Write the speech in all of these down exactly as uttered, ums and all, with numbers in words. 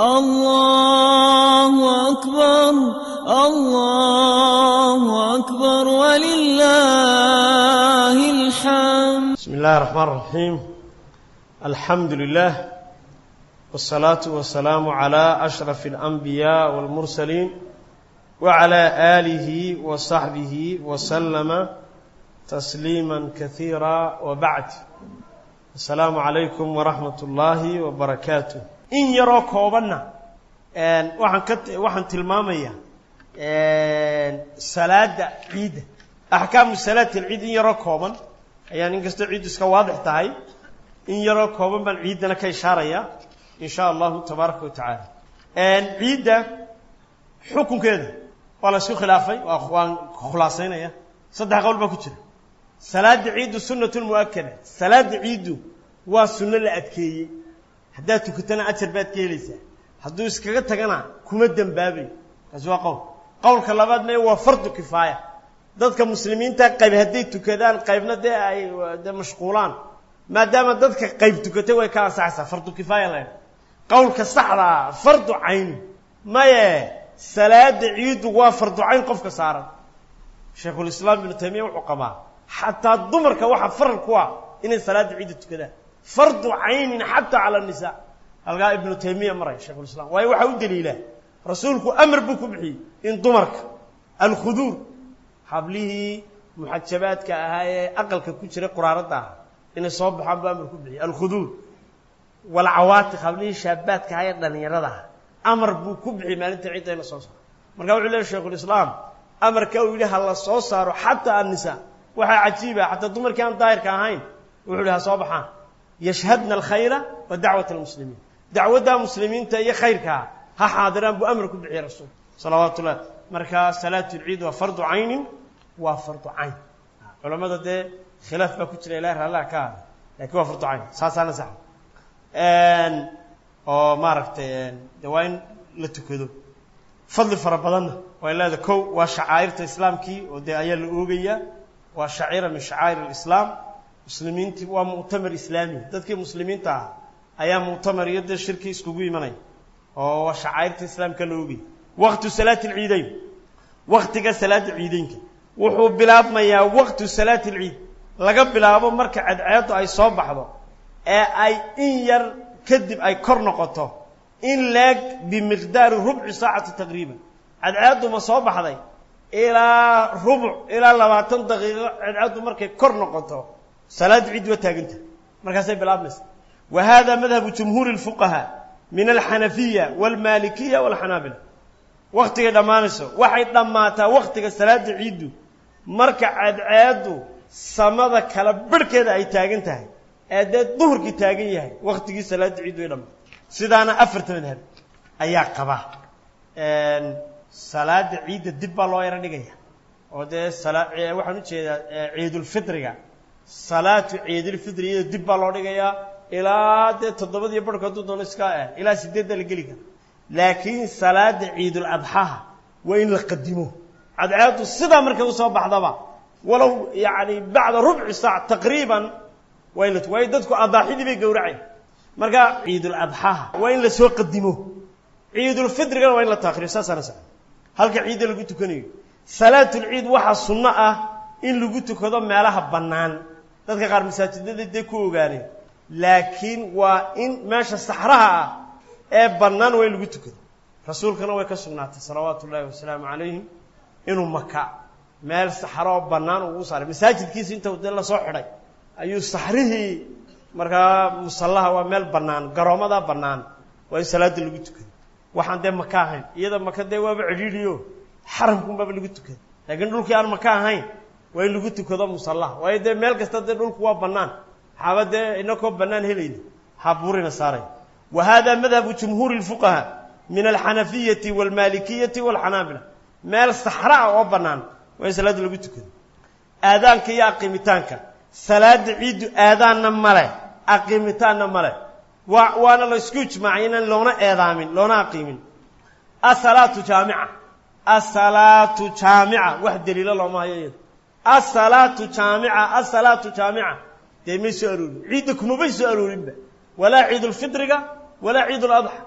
الله أكبر الله أكبر ولله الحمد. بسم الله الرحمن الرحيم. الحمد لله والصلاة والسلام على أشرف الأنبياء والمرسلين وعلى آله وصحبه وسلم تسليما كثيرا وبعد. السلام عليكم ورحمة الله وبركاته. إن يرى كوبنا وحن كت وحن تلمامية صلاة عيد أحكام صلاة العيد إن يرى كوبنا يعني إن قصد العيد إسكا واضح تاعي إن يرى كوبنا بل عيدنا كإشارة إن شاء الله تبارك وتعالى. عيد حكم كذا ولا سو خلافي وأخوان خلاصين يا صدق قول بكتير. صلاة عيد سنة المؤكدة. صلاة عيد وسنة الأذكية. حداتك كتنا أتربات كيليسة. حدوس كجت جنا كمدن بابي. كذا قول. قول كلامات ما هو فرض كفاية. ضد كمسلمين تقيب هديت كذا قيبنا ده أي ده مشغولان. ما دام ضد كقيب تكتوي كان سعسة فرض كفاية له. قول كالصحراء فرض عين. ما يه صلاة عيد وفرض عين قف كسارة. شيخ الإسلام ابن تيمية وعقباه. حتى الضمر كواحد فرق كوا إن صلاة عيد كذا. فرض عين حتى على النساء. ألقى ابن تيمية مرة شيخ الإسلام. وهي واحد دليله. رسولك أمر بكم بحي إن ضمرك الخذور حبله محجبات كهاي أقل ككشرة قرارتها إن الصواب حب أمركم بحي الخذور والعواتق حبله شابات كهاي دنيرتها أمر بكم بحي ما أنت عيد إلى صوص. مرجع عليه شيخ الإسلام أمر كويله الله صوص حتى النساء. وحي عجيبة حتى الضمر كان داير كهاين وحولها صباحا يشهدنا الخير ودعوة المسلمين. دعوة المسلمين تي خير كها ها حاضران بأمركم بعي رسول صلوات الله. مركا صلاة العيد وفرض عين وفرض عين. علماء ده خلاف بكتير إله الله كان لكن هو فرض عين ساسانا سح. أن أو ما عرفت أن دوين لتكذو فضل فربنا وإلا ذا كو وشعائر الإسلام كي ودي أيام الأوبية وشعيرة من شعائر الإسلام. مسلمين تبوا مؤتمر إسلامي ذاتك مسلمين تاع أيام مؤتمر يد الشركة يسكوبي مناي أو شعائر الإسلام كلوبي وقت صلاة العيدين وقت صلاة العيدين وحب بلاب ما يا وقت صلاة العيد لقب بلابه مركع عياته أي صوب حضو أي إن ير كذب أي كرنقطه إن لاق بمقدار ربع ساعة تقريبا عياته ما صوب حضي إلى ربع إلى لبعتن دقيقة عياته مركع كرنقطه صلاة عيد وتاجنته مركزي بالأبنس. وهذا مذهب جمهور الفقهاء من الحنفية والمالكية والحنابلة. وقت دمانسه واحد دماته وقت صلاة عيد مركع عياده سماذا كلا بركة أي تاجنته أداة ظهر كتاجيه وقت صلاة عيد ويلم سيدنا أفرت من هذا أي قبا صلاة عيد الدب الله يرنيجيه وده صلاة واحد نشيد عيد الفطر صلاة عيد الفطر الدب الله يرنيجيه إلى ده تضبط يبرك تدون إسكاء إلى سدد الجليك. لكن صلاة عيد الأضحى وين لقدموه عاد عاد الصدى مركز صوب بعضها ولو يعني بعد ربع ساعة تقريبا وين تويدتكم أضاحي دي بيجورعين مركز عيد الأضحى وين لسوق قدموه عيد الفطر قال وين للتأخير ساسا نسا هل كعيد اللي قلت كنيه صلاة العيد واحد صنعة إن اللي قلت كذا مالها بنان تذكر قار مساجد ده ده كوه قالي لكن وإن ماشى الصحراء إيه بنان وين اللي قلت كذا رسول كنا ويكسرنا صلوات الله والسلام عليه إنه مكة مال الصحراء بنان ووصل مساجد كيس أنت ودل صحراء أيو صحره مركا مصلها ومال بنان قرامة ده بنان وين صلاة اللي قلت كذا وحن ده مكة هين إذا مكة ده وبعديليو حرمكم باب اللي قلت كذا لكن دول كيان مكة هين وين اللي قلت كذا مصلها وين ده مال كستد دول كوا بنان حابد إنكم بنان هلين حبورنا صاري. وهذا مذهب جمهور الفقهاء من الحنفية والمالكية والحنابلة مال الصحراء وبنان وين صلاة اللي قلت كذا آذان كي أقيمتانك صلاة عيد آذان نمله أقيمتان نمله وأنا لو سكوت معينا لونا آذامين لونا أقيمين الصلاة جامعة الصلاة جامعة واحد دليل الله ما هي الصلاة جامعة الصلاة جامعة تيمي سؤالون عيدكم ما بيسؤالون ولا عيد الفطر ولا عيد الأضحى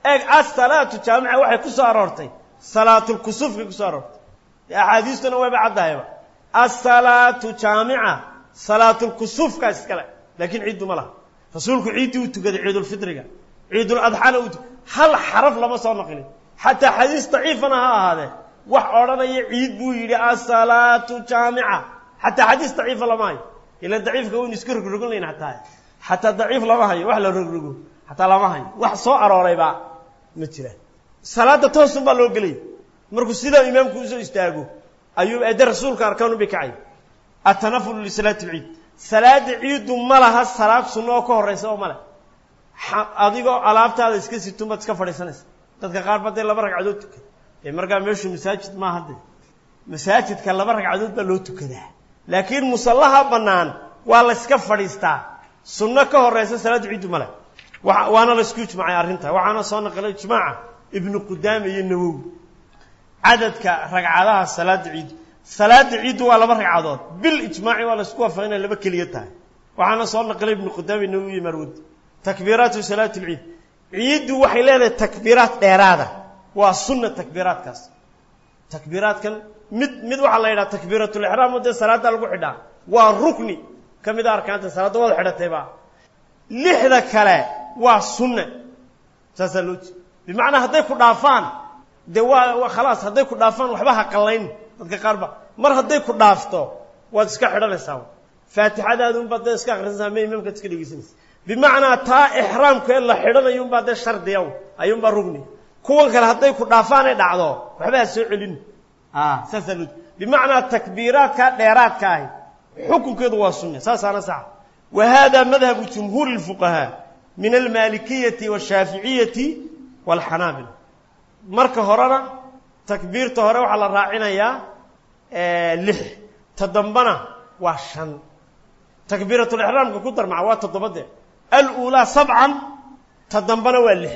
eeg as-salaatu jaamica waxay ku soo aroortay salaatul kusufki ku soo aroortay axaadiistuna wayba caddahayba as-salaatu jaamica salaatul kusufka iskale laakiin ciidu ma laha rasuulku ciidii uu tukaday ciidul fitriga ciidul adxana uu hal xaraf lama soo naqlin xataa xadiis daciifana ha ahaadee wax odhanaya ciid buu yidhi as-salaatu jaamica xataa xadiis daciifa lama hayo ila daciifka waynu iska rogrogonlayna xataa xataa daciif lama hayo wax la rogrogo xataa lama hayo wax soo aroorayba ma jiraan salaada toosun baa loo gelay markuu sidaa imaamku u soo istaago ayuu eedda rasuulka arkaanu bi kacay atanaful li salaati al-ciid salaada ciidu ma laha salaad sunno oo ka horeysa oo male adigoo alaabtaada iska sito mad iska fadhiisanaysa dadka qaar baday laba ragcadood tukada ee markaa meeshu masaajid ma hadde masaajidka laba ragcadood baa loo tukadaa laakiin musallaha banaan waa la iska fadhiistaa sunno ka horeysa salaada ciidu male waana la isku ijmaacay arrinta waxaana soo naqlay ijmaaca ibnu qudaama iyo nawowi cadadka ragcadaha salaada ciid salaada ciid waa laba ragcadood bil ijmaaci waa la isku waafaqay laba kaliya tahay waxaana soo naqlay ibnu qudaama iyo nawowi marwad takbiiratu salaati ciid ciidu waxay leedahay takbiiraat dheeraada waa sunna takbiiraadkaas takbiiraadkan mid mid waxa la yiraahdaa takbiiratul ihraam oo salaada lagu xidhaa waa rukni kamid ah arkaanta salaada wada xidhatayba lixda kale waa sunna tasaluj bimaana haday ku dhaafaan de waa khalaas haday ku dhaafaan waxba ha qalayn dadka qaarba mar haday ku dhaafto waad iska xidhanaysaa faatixadaadu un baad iska akhrinaysaa ma imaamka iska dhigaysanaysaa bimaana taa ihraamka la xidhanayo un baad shardiyow ayun ba rugni kuwan kale haday ku dhaafaan ay dhacdo waxba soo celin ah tasaluj bimaana takbiiraadka dheeraadka ah xukunkeedu waa sunna saasana sax وهذا مذهب جمهور الفقهاء من المالكية والشافعية والحنابلة marka horena takbiirta hore waxa la raacinaya ee lix tadambana waa shan takbiiratul ihraamka ku dar macwa todobade al-ula sab'an tadambana waa lix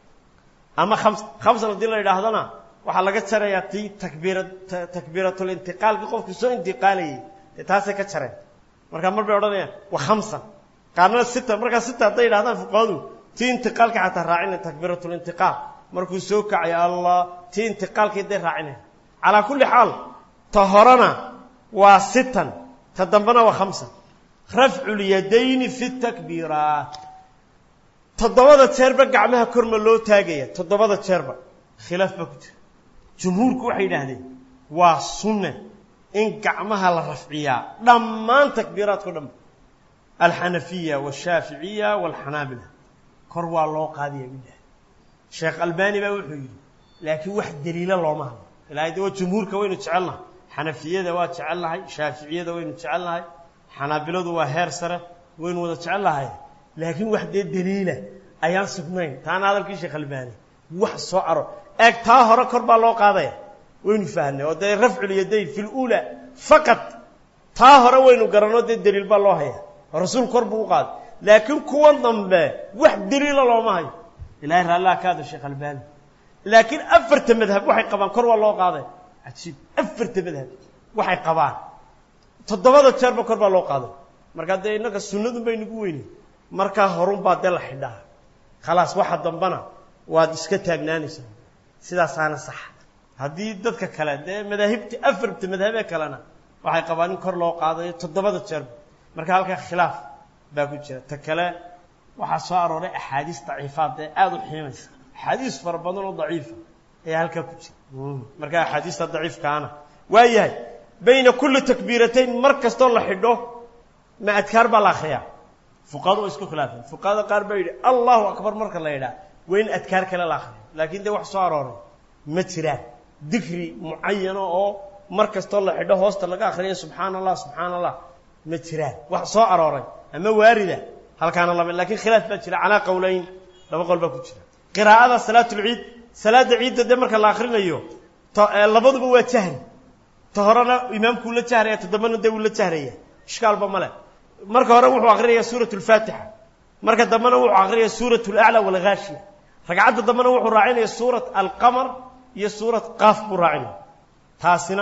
ama khams khamsan hadii la yiraahdana waxa laga jaraya tii takbiirat takbiiratul intiqaal qofku soo intiqaalay taasay ka jareen marka mar bay oranayaan wa khamsan qaarna sita marka sita haday yiraahdaan fuqaadu tii intiqaalka xataa raacin takbiiratul intiqaal markuu soo kacay allah tii intiqaalka day raacin ala kulli xaal tahorana waa sitan tadambana waa khamsan raf'ul yadayn fi takbiirat todobada jeerba gacmaha korma loo taagaya todobada jeerba khilaaf ba ku jira jumhuurku waxay yiraahdeen waa sunna in gacmaha la rafciya dhammaan takbiiraadku dham al-hanafiyya wash-shafi'iyya wal-hanabila kor waa loo qaadiyaa wiilaa sheekh albani baa wuxuu yiri laakiin wax daliila looma hayo ilaahay doo jumhuurka waynu jecelnahay hanafiyada waa jecelnahay shaafi'iyada waynu jecelnahay hanabiladu waa heer sare waynu wada jecelnahay laakiin wax daliila ayaan sugnayn taana hadalkii sheekh albani wax soo aro eeg taa hore kor baa loo qaadaya waynu fahnay oo day raf'ul yadayn fil ula faqat taa hore waynu garanoo de daliil baa loo haya rasuul kor buu qaad laakiin kuwan dambe wax daliil looma hayo ilaahay raallah kaada sheekh albani laakiin afarta madhab waxay qabaan kor waa loo qaaday ajiib afarta madhab waxay qabaan todobada jeerba kor baa loo qaaday marka de inaga sunnadu bay nagu weyn marka horun baa de la xidhaa khalaas waxa dambana waad iska taagnaanaysaa sidaas aana sax haddii dadka kale dee madaahibta afarta madhabe kalena waxay qabaan in kor loo qaadayo todobada jeer marka halka khilaaf baa ku jira ta kale waxa soo arooray ahadiis daciifaad ee aad u xiimaysa ahadiis far badan oo daciif ah ee halka ku jira marka ahadiista daciifkaana waayahay bayna kulli takbiiratayn markasto la xidho ma adkaar baa la akhriyaa fuqaado isku khilaafeen fuqaado qaar bay yiri Allahu akbar marka la yiraahdo weyn adkaar kale la akhriyo laakiin de wax soo arooray ma jiraan dikri muayyan oo markasto la xidho hoosta laga akhriyo subhanallah subhanallah ma jiraan wax soo arooray ama waarida halkaana laba laakiin khilaaf baa jira ala qowleyn laba qolba ku jira qiraa'ada salaatul ciid salaada ciid de marka la akhrinayo labaduba waa jahri tahorana imaamku la jahraya tadabana de uu la jahraya ishkaal ba male marka hore wuxuu akhriyay suuratul faatiha marka dambana wuxuu akhriyay suuratul a'la wal ghashiya ragcada dambana wuxuu raacinay suurat al-qamar iyo suurat qaaf buu raacinay taasina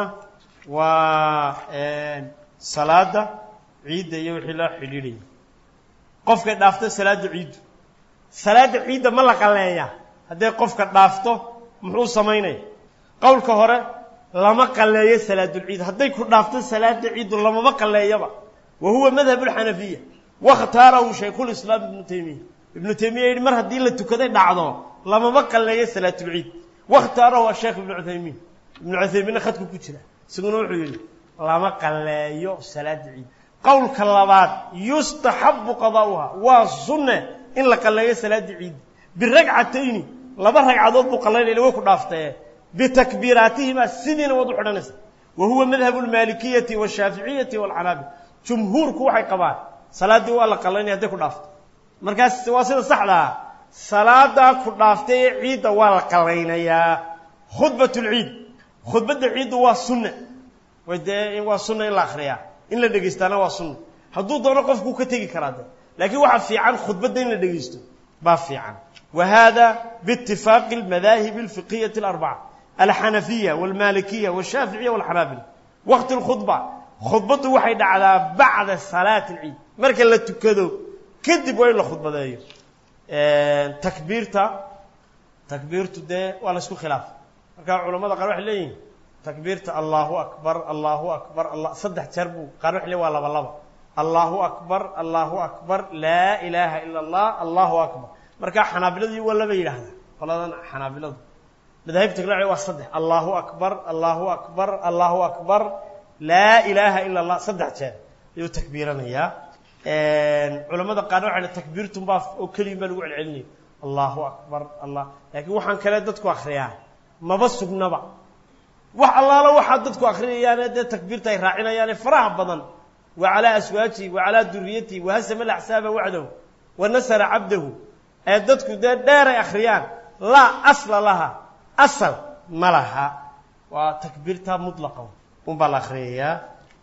waa ee salaada ciid iyo wixii la xidhiidhay qofka dhaaftay salaada ciid salaada ciid ma la qaleeyaa haddii qofka dhaafto muxuu samaynaya qowlka hore lama qaleeyo salaadul ciid hadday ku dhaafto salaada ciid lama qaleeyaba wa huwa madhab al-hanafiyya واختاره شيخ الإسلام ابن تيمية ابن تيمية يقول مر هدي اللي تكذي دعضه لما بقى اللي صلاة العيد واختاره الشيخ ابن عثيمين ابن عثيمين أخذكم كتير سجنوا العيد لما بقى اللي صلاة العيد قول كلابات يستحب قضاؤها والسنة إن لك اللي صلاة العيد بالرجعتين لما رجع ضد بقى اللي هو كنافته بتكبيراتهما السنين وضوح الناس وهو مذهب المالكية والشافعية والحنابلة جمهور كوحي قبائل salaadii waa la qalanay haday ku dhaafto markaas waa sida saxda salaada ku dhaaftay ciida waa la qalaynayaa khudbatul ciid khudbada ciid waa sunna wada waa sunna in la akhriyaa in la dhageystana waa sunna haduu doono qofku ka tagi karaa laakiin waxa fiican khudbada in la dhageysto ba fiican وهذا باتفاق المذاهب الفقهية الأربعة الحنفية والمالكية والشافعية والحنابلة وقت الخطبة خطبته waxay dhacdaa bacda salaat al-eid marka la tukado kadib way la khudbadeeyo ee takbiirta takbiirtu de waa la isku khilaaf marka culimada qaar waxay leeyihiin takbiirta Allahu akbar Allahu akbar Allah saddex jeer buu qaar waxay leeyihiin waa laba laba Allahu akbar Allahu akbar la ilaha illa Allah Allahu akbar marka xanaabiladii waa laba yiraahdaa qoladan xanaabiladu madhabta kale waa saddex Allahu akbar Allahu akbar Allahu akbar لا إله إلا الله صدق شيء يو تكبيرنا يا علماء قالوا على تكبيرتم باف وكلمة الوعي العلمي الله أكبر الله لكن وحن كلادتكم أخريان ما بس بنبع وح الله لو حدتكم أخريان يعني ده تكبيرته راعينا يعني فرح بدن وعلى أسواته وعلى ذريته وهزم الأحساب وعده ونسر عبده أدتكم ده دار أخريان لا أصل لها أصل ما لها وتكبيرتها مطلقة وبا لا اخريا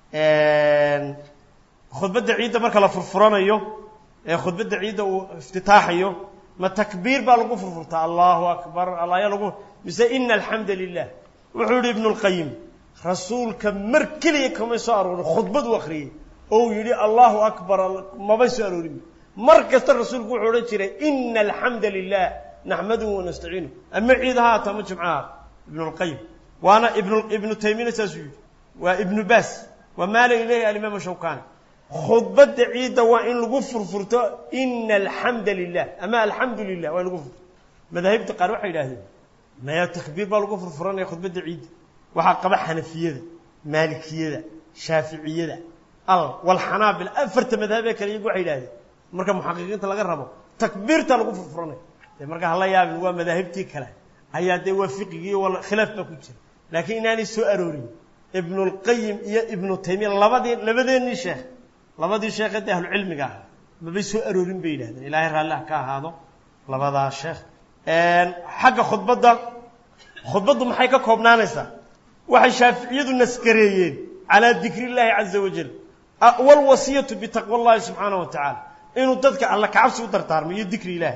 ان خطبه عيد marka la furfuranayo ee khudbada ciid oo iftitaaxiyo ma takbiir baa lagu furfurtaa Allahu akbar Allah ya lagu mise inna alhamdulillah wuxuu ibn al-qayyim rasuulka markaliya kama soo arooro khudbadu akhriyay oo yiri Allahu akbar ma bay soo aroorin markasta rasuulku wuxuu oran jiray inna alhamdulillah nahmaduhu wa nasta'inu amma ciidaha tama jumcaha ibn al-qayyim وانا ابن ابن تيميه تسوي وابن باس ومال اليه الامام الشوكاني خطبه عيد وان لو فرفرته ان الحمد لله اما الحمد لله وان لو مذاهب تقار waxay yiraahdeen ما تكبير با لو فرفرانay khudbada ciid waxa qaba xanafiyada maalikiyada shaafiiciyada al wal hanabil afarta madhabe kale iyagu waxay yiraahdeen marka muhaqiqiinta laga rabo takbiirta lagu furfuranay marka hala yaabin waa madahibtii kale ayaa de wafiqiga wala khilaaf ba ku jira laakiin inaani soo aroorin ibn al-qayyim iyo ibn taymiya labadii labadeenii sheekh labadii sheekh ee ahlu cilmiga ah ma bay soo aroorin bay yiraahdeen ilaahay raallah ka ahaado labada sheekh een xagga khudbada khudbadu maxay ka koobnaanaysaa waxay shaafiiciyadu naskareeyeen ala dhikri illaahi azza wa jalla awwal wasiyatu bi taqwa allah subhanahu wa ta'ala inuu dadka alla ka cabsi u dardaarmo iyo dhikri ilaahi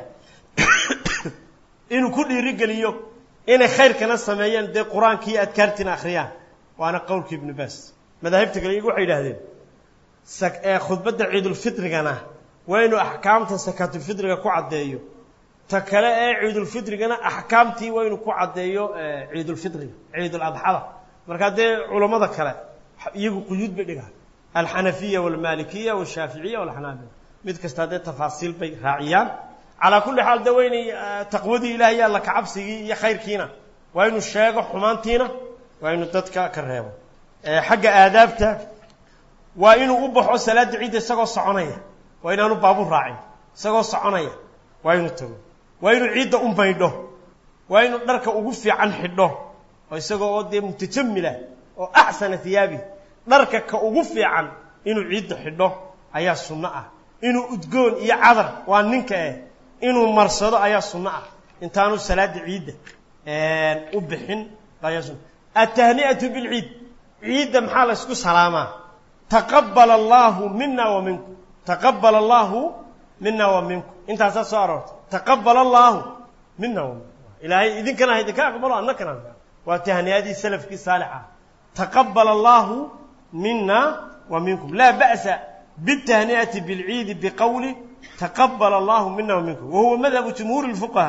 inuu ku dhiiri galiyo inay khayr kana sameeyaan de quraanka adkaartina akhriyaan waana qowlka ibn bas madahibta kale iyagu waxay yiraahdeen sak ee khudbada ciidul fitrigana waa inuu ahkaamta sakatul fitriga ku cadeeyo ta kale ee ciidul fitrigana ahkaamtii waa inuu ku cadeeyo ciidul fitriga ciidul adha marka de culimada kale iyagu quyud bay dhigaan al hanafiyya wal maalikiyya wal shafiiciyya wal hanabila mid kasta de tafaasiil bay raaciyaan على كل حال دويني تقودي إلهي الله كعبسي يا خير كينا وينو الشاقة حمانتينا وينو تدك كرهيبه حق آدابته وينو أبحو سلاة عيد ساقو الصعونية وينو بابو راعي ساقو الصعونية وينو تقول وينو عيد أم بيده وينو نركا أقفي عن حده ويساقو أودي متجملة وأحسن ثيابي نركا كأقفي عن إنو عيد حده أيا السنة إنو أدقون إيا عذر وأنك inuu marsado ayaa sunna ah intaanu salaad ciid ee u bixin qayasun at-tahni'atu bil ciid ciid maxaa la isku salaama taqabbal Allahu minna wa minkum taqabbal Allahu minna wa minkum inta soo aroorto taqabbal Allahu minna wa ilaahay idinkana idinka aqbalo annakana wa tahniyadi salafki salihah taqabbal Allahu minna wa minkum la ba'sa bit tahniyati bil ciid biqawli تقبل الله منا ومنكم وهو مذهب جمهور الفقهاء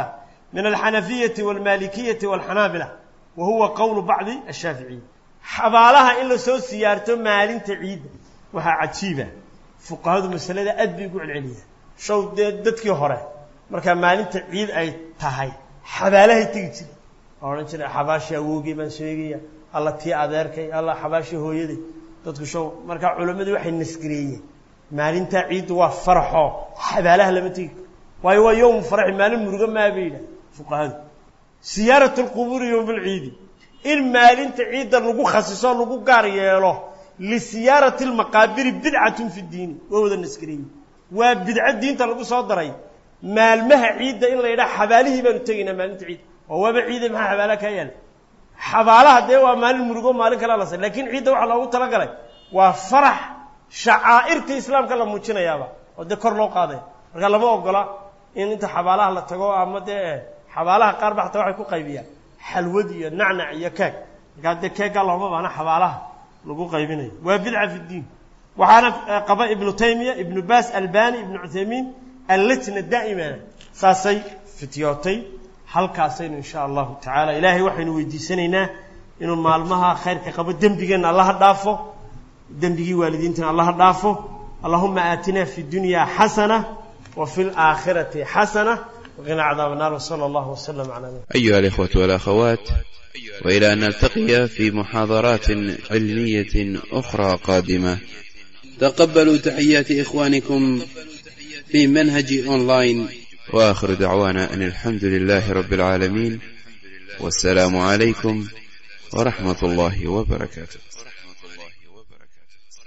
من الحنفية والمالكية والحنابلة وهو قول بعض الشافعية حبالها إلا سو سيارته مالين تعيد وها عجيبة فقهاء مسألة أدبي يقول عليها شو دتك هره مركا مالين تعيد أي تهاي حبالها تيجي أولاً شنو حباشي أوجي من سويجيا الله تي أذركي الله حباشي هو يدي دتك شو مركا علماء واحد نسكرية مالين تعيد وفرحه حبالها لما تيجي وهو يوم فرح مالين مرجع ما بينه فقهاء سيارة القبور يوم العيد المالين تعيد لقو خصيصا لقو قارية له لسيارة المقابر بدعة في الدين وهو ذا النسكرين وبدعة الدين تلقو صادرين مال مها عيد إلا إذا حباله بنتجينا مالين تعيد وهو بعيد مها حباله كيان حبالها ده ومال مرجو مالك لا لسه لكن عيد وعلى الله تلقى وفرح شعائر الإسلام كلام موجنا يابا وذكر له قاضي قال ما أقوله إن أنت حبالها لا تجوا أمده حبالها قارب حتى واحد يكون قيبيا حلودي النعنع يكاك قاعد كاك الله ما أنا حبالها لقوا قيبينه وبدعة في الدين وعارف قبائل ابن تيمية ابن باس الباني ابن عثيمين اللجنة الدائمة ساسي فتيوتي حلقة سين إن شاء الله تعالى إلهي وحين ويدي سنينا إنه معلمها خير كقبل دم بيجنا الله دافه دم بيجي والدينتنا الله دافه اللهم آتنا في الدنيا حسنة وفي الآخرة حسنة وقنا عذاب النار وصلى الله وسلم على نبينا. أيها الإخوة والأخوات، وإلى أن نلتقي في محاضرات علمية أخرى قادمة، تقبلوا تحيات إخوانكم في منهج أونلاين، وآخر دعوانا أن الحمد لله رب العالمين، والسلام عليكم ورحمة الله وبركاته.